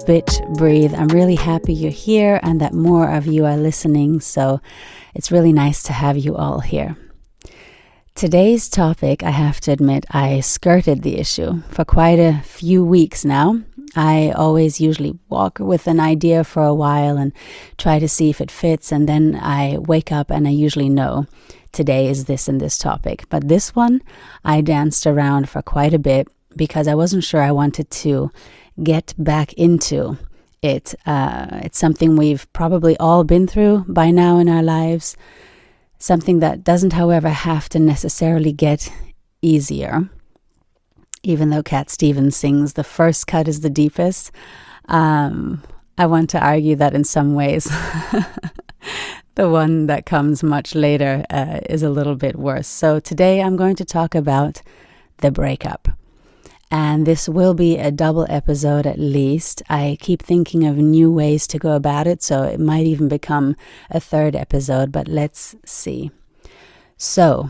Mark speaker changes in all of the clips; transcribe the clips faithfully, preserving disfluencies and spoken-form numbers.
Speaker 1: Bitch Breathe. I'm really happy you're here and that more of you are listening, so it's really nice to have you all here. Today's topic, I have to admit, I skirted the issue for quite a few weeks now. I always usually walk with an idea for a while and try to see if it fits, and then I wake up and I usually know today is this and this topic. But this one, I danced around for quite a bit because I wasn't sure I wanted to get back into it. Uh, it's something we've probably all been through by now in our lives. Something that doesn't, however, have to necessarily get easier. Even though Cat Stevens sings, the first cut is the deepest. Um, I want to argue that in some ways, the one that comes much later uh, is a little bit worse. So today I'm going to talk about the breakup. And this will be a double episode at least. I keep thinking of new ways to go about it, so it might even become a third episode, but let's see. So,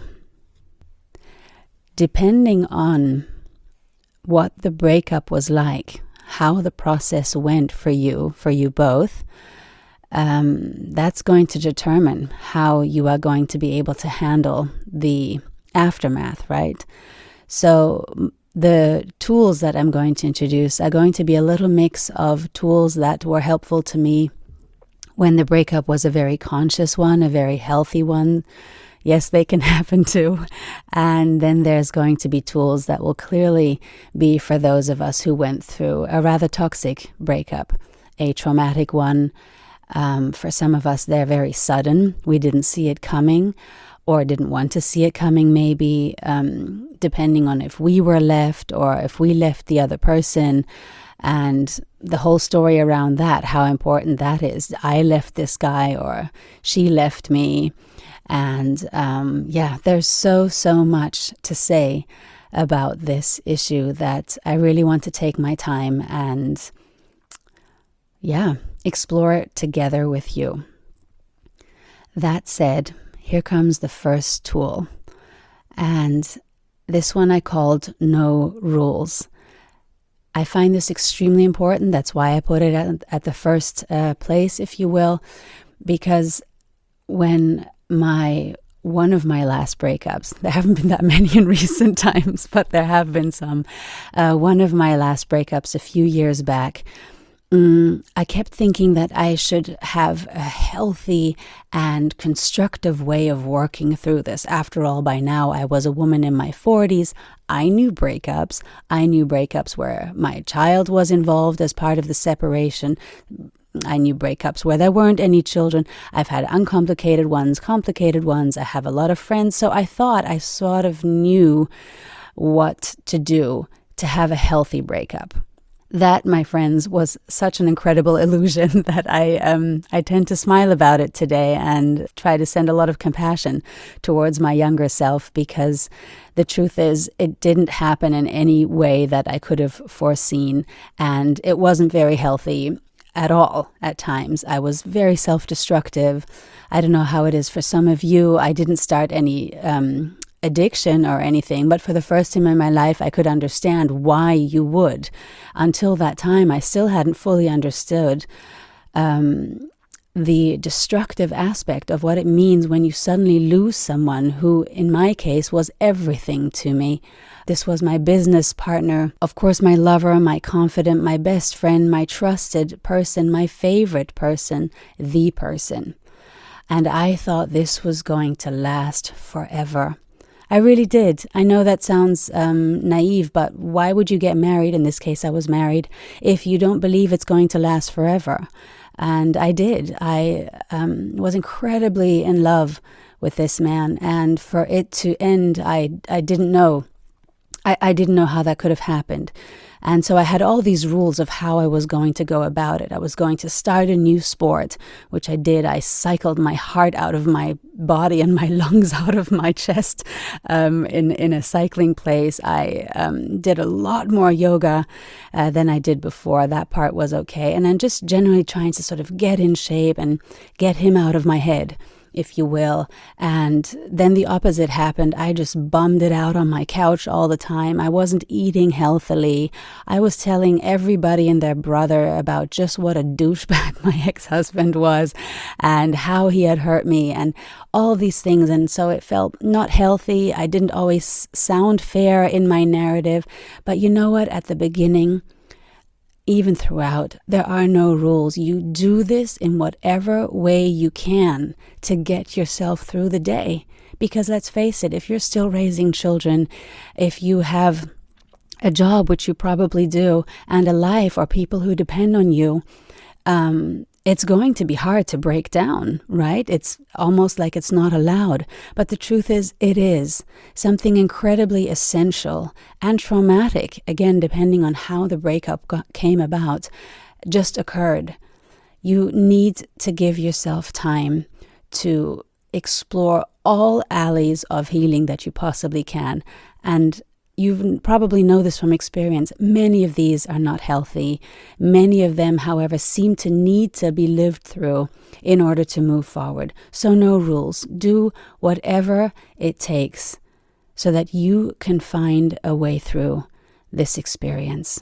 Speaker 1: depending on what the breakup was like, how the process went for you, for you both, um, that's going to determine how you are going to be able to handle the aftermath, right? So the tools that I'm going to introduce are going to be a little mix of tools that were helpful to me when the breakup was a very conscious one, a very healthy one. Yes, they can happen too. And then there's going to be tools that will clearly be for those of us who went through a rather toxic breakup, a traumatic one. Um, for some of us, they're very sudden. We didn't see it coming or didn't want to see it coming, maybe, um, depending on if we were left or if we left the other person. And the whole story around that, how important that is. I left this guy or she left me. And um, yeah, there's so, so much to say about this issue that I really want to take my time and, yeah, explore it together with you. That said, here comes the first tool. And this one I called No Rules. I find this extremely important. That's why I put it at, at the first uh, place, if you will, because when my one of my last breakups, there haven't been that many in recent times, but there have been some. Uh, one of my last breakups a few years back, um, I kept thinking that I should have a healthy and constructive way of working through this. After all, by now I was a woman in my forties. I knew breakups. I knew breakups where my child was involved as part of the separation. I knew breakups where there weren't any children. I've had uncomplicated ones, complicated ones. I have a lot of friends. So I thought I sort of knew what to do to have a healthy breakup. That, my friends, was such an incredible illusion that I um, I tend to smile about it today and try to send a lot of compassion towards my younger self, because the truth is it didn't happen in any way that I could have foreseen, and it wasn't very healthy at all at times. I was very self-destructive. I don't know how it is for some of you. I didn't start any um, addiction or anything, but for the first time in my life, I could understand why you would. Until that time, I still hadn't fully understood um, the destructive aspect of what it means when you suddenly lose someone who, in my case, was everything to me. This was my business partner, of course, my lover, my confidant, my best friend, my trusted person, my favorite person, the person. And I thought this was going to last forever. I really did. I know that sounds um, naive, but why would you get married? In this case, I was married, if you don't believe it's going to last forever. And I did. I um, was incredibly in love with this man. And for it to end, I, I didn't know. I, I didn't know how that could have happened. And so I had all these rules of how I was going to go about it. I was going to start a new sport, which I did. I cycled my heart out of my body and my lungs out of my chest um, in, in a cycling place. I um, did a lot more yoga uh, than I did before. That part was okay. And then just generally trying to sort of get in shape and get him out of my head if you will. And then the opposite happened. I just bummed it out on my couch all the time. I wasn't eating healthily. I was telling everybody and their brother about just what a douchebag my ex-husband was and how he had hurt me and all these things. And so it felt not healthy. I didn't always sound fair in my narrative. But you know what? At the beginning, even throughout, there are no rules. You do this in whatever way you can to get yourself through the day. Because let's face it, if you're still raising children, if you have a job, which you probably do, and a life or people who depend on you, um, it's going to be hard to break down, right? It's almost like it's not allowed. But the truth is, it is something incredibly essential and traumatic, again, depending on how the breakup got, came about, just occurred. You need to give yourself time to explore all alleys of healing that you possibly can. And you probably know this from experience. Many of these are not healthy. Many of them, however, seem to need to be lived through in order to move forward. So no rules. Do whatever it takes so that you can find a way through this experience.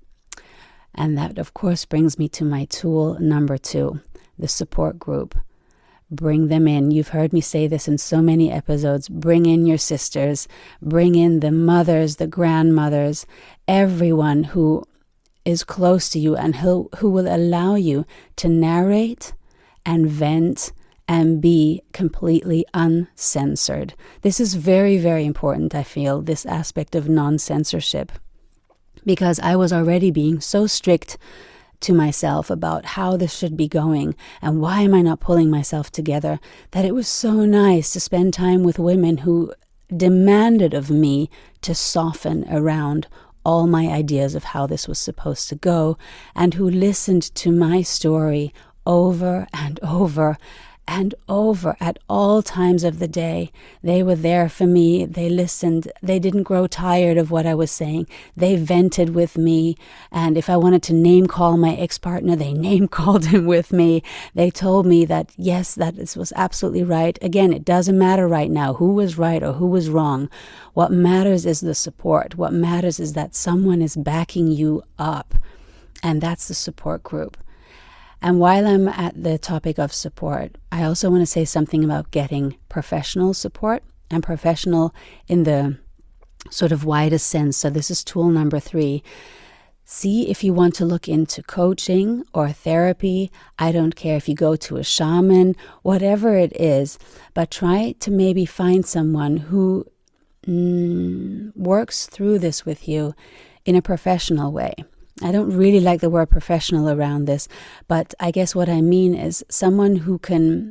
Speaker 1: And that, of course, brings me to my tool number two, the support group. Bring them in. You've heard me say this in so many episodes. Bring in your sisters. Bring in the mothers, the grandmothers, everyone who is close to you and who, who will allow you to narrate and vent and be completely uncensored. This is very, very important, I feel, this aspect of non-censorship. Because I was already being so strict to myself about how this should be going and why am I not pulling myself together, that it was so nice to spend time with women who demanded of me to soften around all my ideas of how this was supposed to go and who listened to my story over and over and over at all times of the day. They were there for me. They listened. They didn't grow tired of what I was saying. They vented with me. And if I wanted to name call my ex-partner, they name called him with me. They told me that, yes, that this was absolutely right. Again, it doesn't matter right now who was right or who was wrong. What matters is the support. What matters is that someone is backing you up. And that's the support group. And while I'm at the topic of support, I also want to say something about getting professional support, and professional in the sort of widest sense. So this is tool number three. See if you want to look into coaching or therapy. I don't care if you go to a shaman, whatever it is, but try to maybe find someone who mm, works through this with you in a professional way. I don't really like the word professional around this, but I guess what I mean is someone who can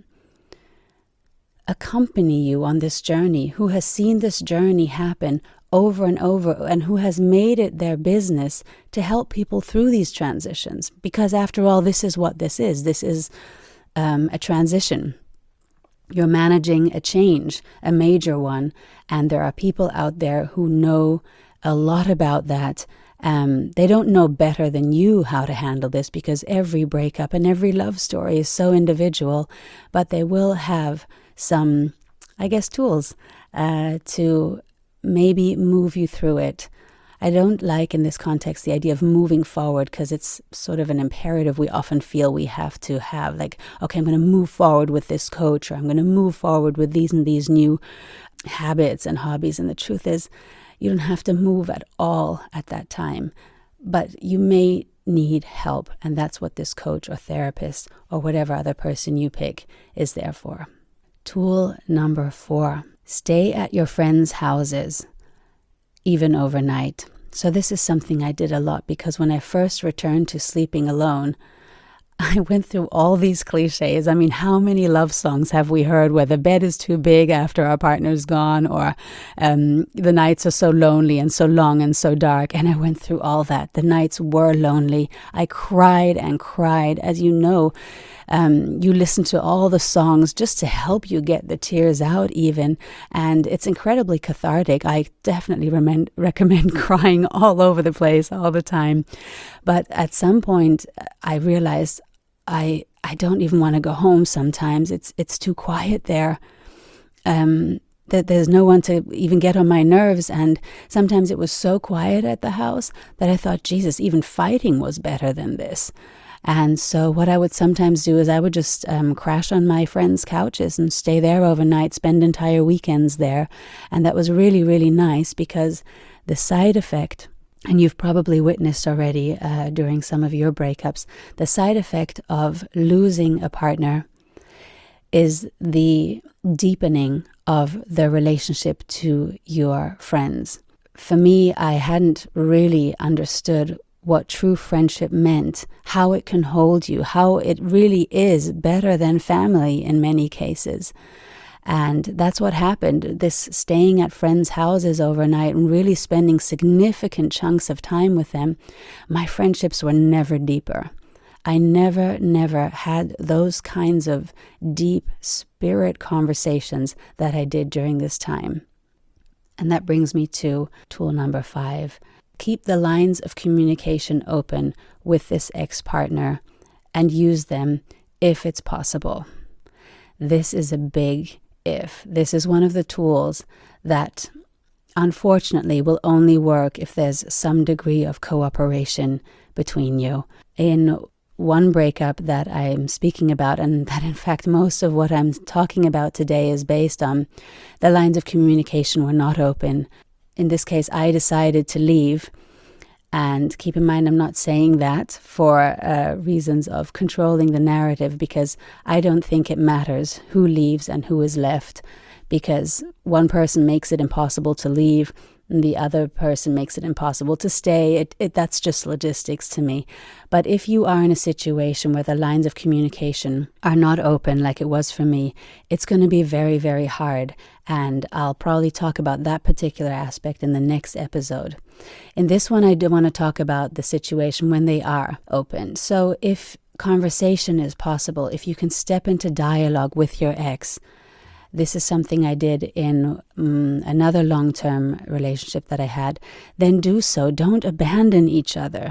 Speaker 1: accompany you on this journey, who has seen this journey happen over and over and who has made it their business to help people through these transitions. Because after all, this is what this is. This is um, a transition. You're managing a change, a major one, and there are people out there who know a lot about that. Um, they don't know better than you how to handle this because every breakup and every love story is so individual, but they will have some, I guess, tools uh, to maybe move you through it. I don't like in this context the idea of moving forward because it's sort of an imperative we often feel we have to have. Like, okay, I'm going to move forward with this coach, or I'm going to move forward with these and these new habits and hobbies. And the truth is, you don't have to move at all at that time, but you may need help, and that's what this coach or therapist or whatever other person you pick is there for. Tool number four, stay at your friends' houses, even overnight. So this is something I did a lot because when I first returned to sleeping alone, I went through all these cliches. I mean, how many love songs have we heard where the bed is too big after our partner's gone, or um, the nights are so lonely and so long and so dark? And I went through all that. The nights were lonely. I cried and cried. As you know, um, you listen to all the songs just to help you get the tears out even. And it's incredibly cathartic. I definitely recommend, recommend crying all over the place all the time. But at some point, I realized I I don't even want to go home sometimes. It's it's too quiet there. Um, that there's no one to even get on my nerves. And sometimes it was so quiet at the house that I thought, Jesus, even fighting was better than this. And so what I would sometimes do is I would just um, crash on my friends' couches and stay there overnight, spend entire weekends there. And that was really, really nice, because the side effect, and you've probably witnessed already uh, during some of your breakups, the side effect of losing a partner is the deepening of the relationship to your friends. For me, I hadn't really understood what true friendship meant, how it can hold you, how it really is better than family in many cases. And that's what happened. This staying at friends' houses overnight and really spending significant chunks of time with them, my friendships were never deeper. I never, never had those kinds of deep spirit conversations that I did during this time. And that brings me to tool number five. Keep the lines of communication open with this ex-partner and use them if it's possible. This is a big if. This is one of the tools that unfortunately will only work if there's some degree of cooperation between you. In one breakup that I'm speaking about, and that in fact most of what I'm talking about today is based on, the lines of communication were not open. In this case, I decided to leave. And keep in mind, I'm not saying that for uh, reasons of controlling the narrative, because I don't think it matters who leaves and who is left, because one person makes it impossible to leave and the other person makes it impossible to stay. It, it that's just logistics to me. But if you are in a situation where the lines of communication are not open like it was for me, it's going to be very, very hard. And I'll probably talk about that particular aspect in the next episode. In this one, I do want to talk about the situation when they are open. So if conversation is possible, if you can step into dialogue with your ex, this is something I did in um, another long-term relationship that I had, then do so. Don't abandon each other.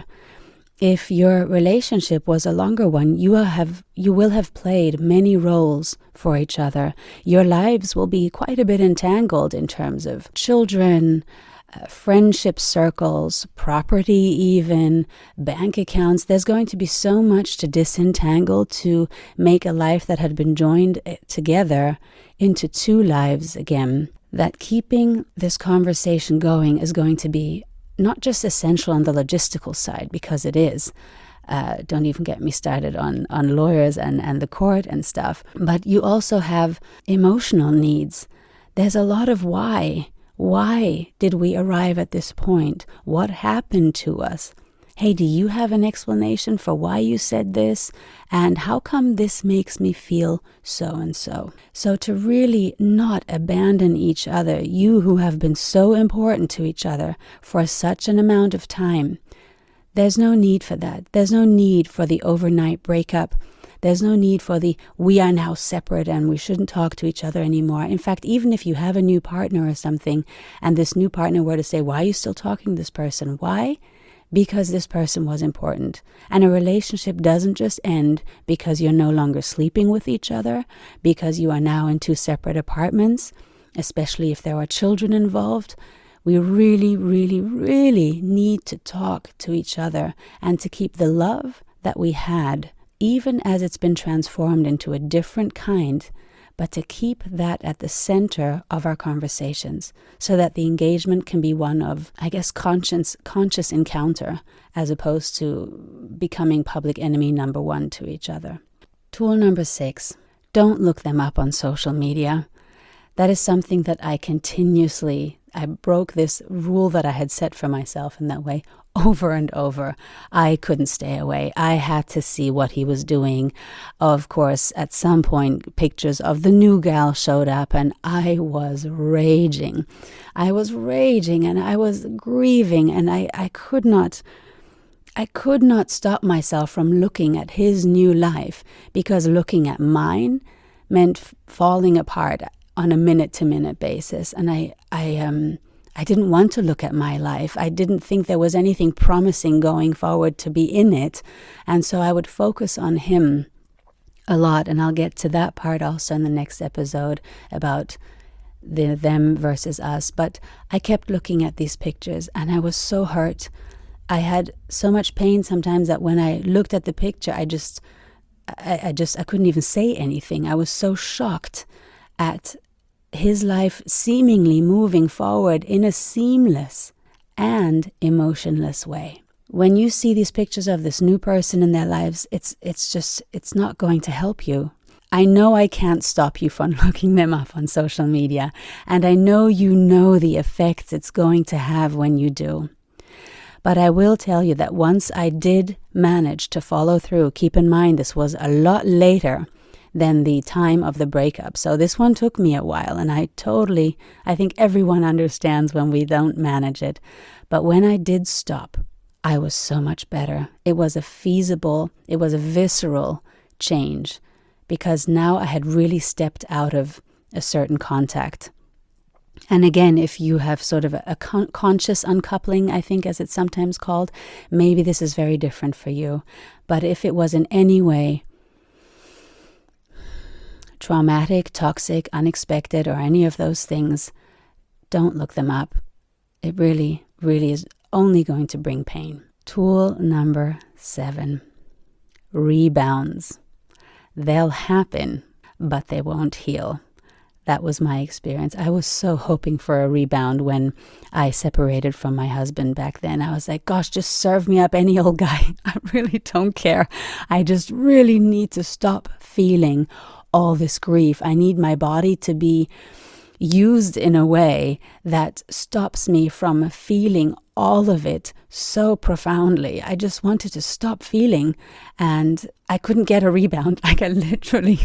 Speaker 1: If your relationship was a longer one, you will have you will have played many roles for each other. Your lives will be quite a bit entangled in terms of children, uh, friendship circles, property even, bank accounts. There's going to be so much to disentangle to make a life that had been joined together into two lives again, that keeping this conversation going is going to be not just essential on the logistical side, because it is. Uh, don't even get me started on, on lawyers and, and the court and stuff. But you also have emotional needs. There's a lot of why. Why did we arrive at this point? What happened to us? Hey, do you have an explanation for why you said this? And how come this makes me feel so and so? So to really not abandon each other, you who have been so important to each other for such an amount of time, there's no need for that. There's no need for the overnight breakup. There's no need for the, we are now separate and we shouldn't talk to each other anymore. In fact, even if you have a new partner or something, and this new partner were to say, why are you still talking to this person? Why? Because this person was important. And a relationship doesn't just end because you're no longer sleeping with each other, because you are now in two separate apartments, especially if there are children involved. We really, really, really need to talk to each other and to keep the love that we had, even as it's been transformed into a different kind, but to keep that at the center of our conversations so that the engagement can be one of, I guess, conscious, conscious encounter as opposed to becoming public enemy number one to each other. Tool number six, don't look them up on social media. That is something that I continuously, I broke this rule that I had set for myself in that way over and over. I couldn't stay away. I had to see what he was doing. Of course, at some point, pictures of the new gal showed up and I was raging. I was raging and I was grieving and I, I could not... I could not stop myself from looking at his new life, because looking at mine meant f- falling apart on a minute-to-minute basis. And I, I, um, I didn't want to look at my life. I didn't think there was anything promising going forward to be in it. And so I would focus on him. a lot, and I'll get to that part also in the next episode about the them versus us. But I kept looking at these pictures and I was so hurt. I had so much pain sometimes that when I looked at the picture, I just, I, I just, I couldn't even say anything. I was so shocked at his life seemingly moving forward in a seamless and emotionless way. When you see these pictures of this new person in their lives, it's it's just, it's not going to help you. I know I can't stop you from looking them up on social media, and I know you know the effects it's going to have when you do. But I will tell you that once I did manage to follow through, keep in mind this was a lot later than the time of the breakup. So this one took me a while, and I totally, I think everyone understands when we don't manage it. But when I did stop, I was so much better. It was a feasible, it was a visceral change, because now I had really stepped out of a certain contact. And again, if you have sort of a, a con- conscious uncoupling, I think as it's sometimes called, maybe this is very different for you. But if it was in any way traumatic, toxic, unexpected, or any of those things, don't look them up. It really, really is only going to bring pain. Tool number seven, rebounds. They'll happen, but they won't heal. That was my experience. I was so hoping for a rebound when I separated from my husband back then. I was like, gosh, just serve me up any old guy. I really don't care. I just really need to stop feeling all this grief. I need my body to be used in a way that stops me from feeling all of it so profoundly. I just wanted to stop feeling, and I couldn't get a rebound. Like I literally,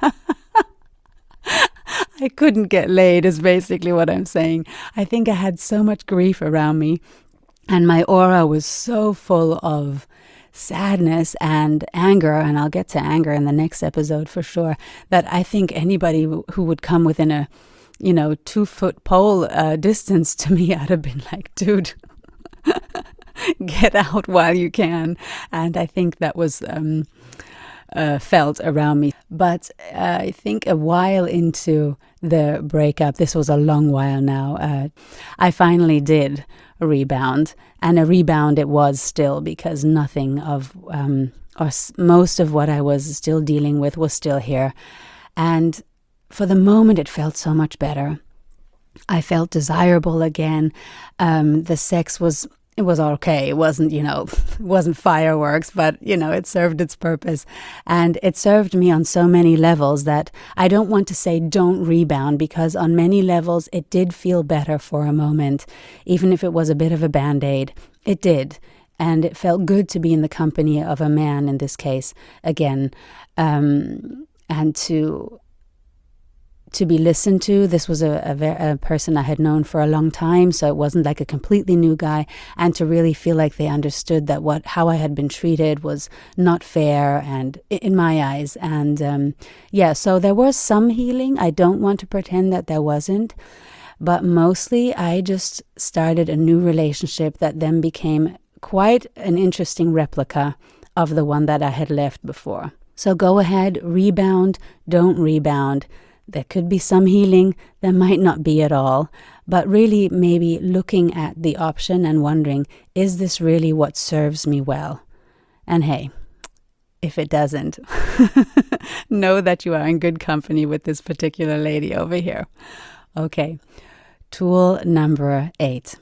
Speaker 1: I couldn't get laid is basically what I'm saying. I think I had so much grief around me, and my aura was so full of sadness and anger, and I'll get to anger in the next episode for sure, that I think anybody who would come within a, you know, two foot pole uh, distance to me, I'd have been like, dude, get out while you can. And I think that was um, uh, felt around me. But uh, I think a while into the breakup, this was a long while now, uh, I finally did rebound. And a rebound it was still, because nothing of, um, or most of what I was still dealing with was still here. And for the moment, it felt so much better. I felt desirable again. Um, the sex was, it was okay. It wasn't, you know, it wasn't fireworks, but, you know, it served its purpose. And it served me on so many levels that I don't want to say don't rebound, because on many levels, it did feel better for a moment. Even if it was a bit of a Band-Aid, it did. And it felt good to be in the company of a man in this case, again, um, and to... to be listened to. This was a, a, ver- a person I had known for a long time, so it wasn't like a completely new guy, and to really feel like they understood that what how I had been treated was not fair, and in my eyes. And um, yeah, so there was some healing. I don't want to pretend that there wasn't, but mostly I just started a new relationship that then became quite an interesting replica of the one that I had left before. So go ahead, rebound, don't rebound. There could be some healing, there might not be at all, but really maybe looking at the option and wondering, is this really what serves me well? And hey, if it doesn't, know that you are in good company with this particular lady over here. Okay, tool number eight.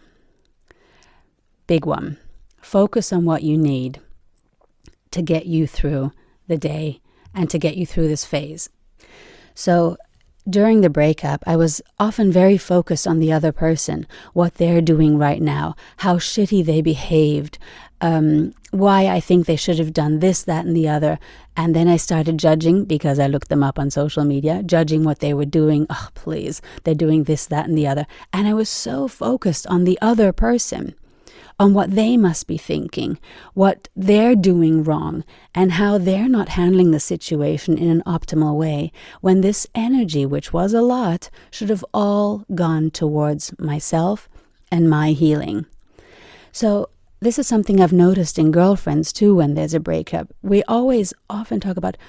Speaker 1: Big one. Focus on what you need to get you through the day and to get you through this phase. So during the breakup, I was often very focused on the other person, what they're doing right now, how shitty they behaved, um, why I think they should have done this, that, and the other. And then I started judging, because I looked them up on social media, judging what they were doing. Oh, please, they're doing this, that, and the other. And I was so focused on the other person, on what they must be thinking, what they're doing wrong, and how they're not handling the situation in an optimal way, when this energy, which was a lot, should have all gone towards myself and my healing. So this is something I've noticed in girlfriends too when there's a breakup. We always often talk about,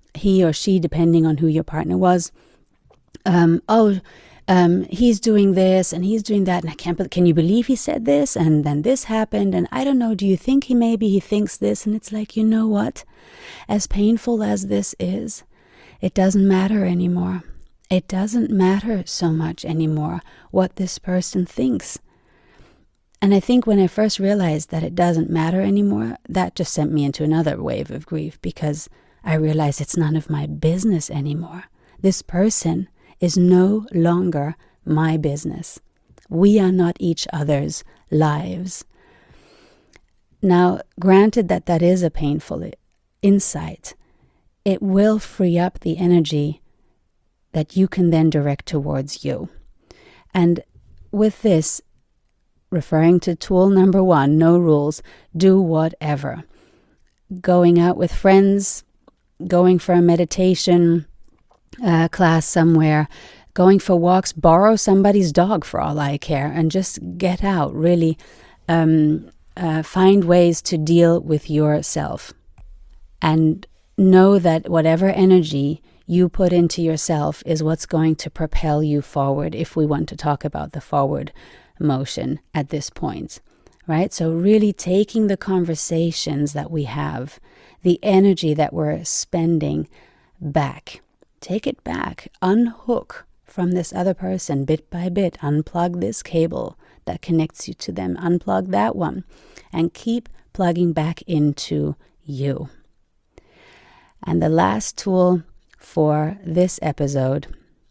Speaker 1: he or she, depending on who your partner was, um, oh, um, he's doing this and he's doing that, and I can't believe, can you believe he said this, and then this happened, and I don't know, do you think he maybe he thinks this? And it's like, you know what? As painful as this is, it doesn't matter anymore. It doesn't matter so much anymore what this person thinks. And I think when I first realized that it doesn't matter anymore, that just sent me into another wave of grief, because I realized it's none of my business anymore. This person is no longer my business. We are not each other's lives. Now, granted that that is a painful insight, it will free up the energy that you can then direct towards you. And with this, referring to tool number one, no rules, do whatever. Going out with friends, going for a meditation uh, class somewhere, going for walks, borrow somebody's dog for all I care, and just get out, really um, uh, find ways to deal with yourself. And know that whatever energy you put into yourself is what's going to propel you forward, if we want to talk about the forward motion at this point, right? So really taking the conversations that we have, the energy that we're spending back, take it back, unhook from this other person bit by bit, unplug this cable that connects you to them, unplug that one, and keep plugging back into you. And the last tool for this episode,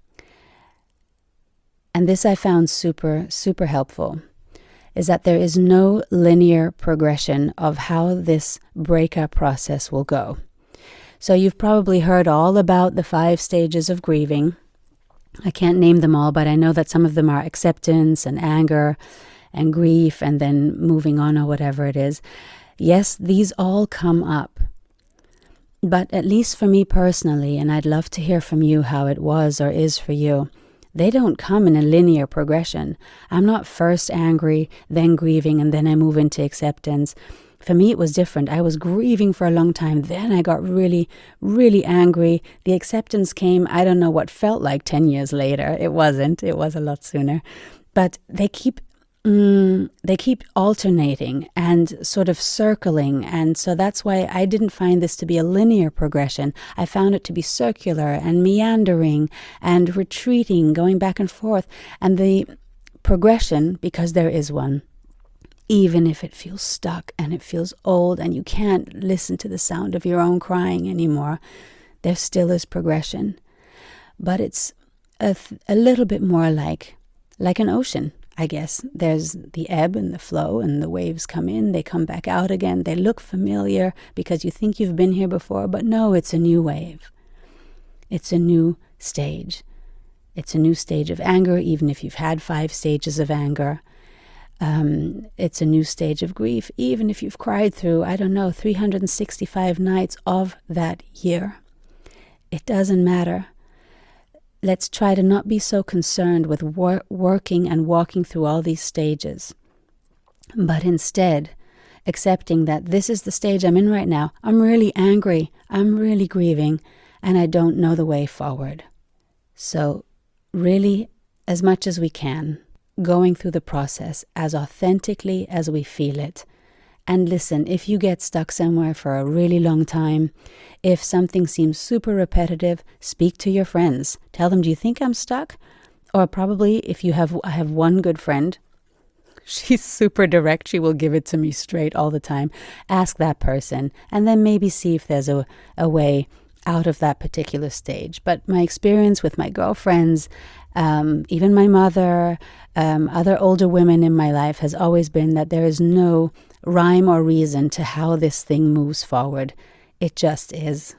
Speaker 1: and this I found super, super helpful, is that there is no linear progression of how this breakup process will go. So you've probably heard all about the five stages of grieving. I can't name them all, but I know that some of them are acceptance and anger and grief and then moving on or whatever it is. Yes, these all come up. But at least for me personally, and I'd love to hear from you how it was or is for you, they don't come in a linear progression. I'm not first angry, then grieving, and then I move into acceptance. For me, it was different. I was grieving for a long time. Then I got really, really angry. The acceptance came, I don't know what felt like ten years later. It wasn't. It was a lot sooner. But they keep Mm, they keep alternating and sort of circling, and so that's why I didn't find this to be a linear progression. I found it to be circular and meandering and retreating, going back and forth. And the progression, because there is one, even if it feels stuck and it feels old and you can't listen to the sound of your own crying anymore, there still is progression. But it's a, th- a little bit more like like an ocean. I guess there's the ebb and the flow, and the waves come in, they come back out again. They look familiar because you think you've been here before, but no, it's a new wave. It's a new stage. It's a new stage of anger, even if you've had five stages of anger. Um, it's a new stage of grief, even if you've cried through, I don't know, three hundred sixty-five nights of that year. It doesn't matter. Let's try to not be so concerned with wor- working and walking through all these stages, but instead accepting that this is the stage I'm in right now. I'm really angry, I'm really grieving, and I don't know the way forward. So really, as much as we can, going through the process as authentically as we feel it. And listen, if you get stuck somewhere for a really long time, if something seems super repetitive, speak to your friends. Tell them, do you think I'm stuck? Or probably if you have, I have one good friend, she's super direct. She will give it to me straight all the time. Ask that person and then maybe see if there's a, a way out of that particular stage. But my experience with my girlfriends, um, even my mother, um, other older women in my life has always been that there is no rhyme or reason to how this thing moves forward. It just is.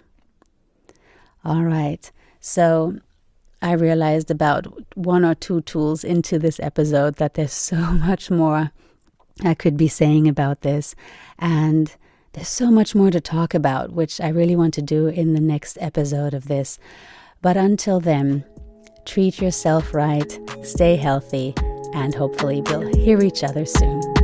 Speaker 1: All right. So I realized about one or two tools into this episode that there's so much more I could be saying about this. And there's so much more to talk about, which I really want to do in the next episode of this. But until then, treat yourself right, stay healthy, and hopefully we'll hear each other soon.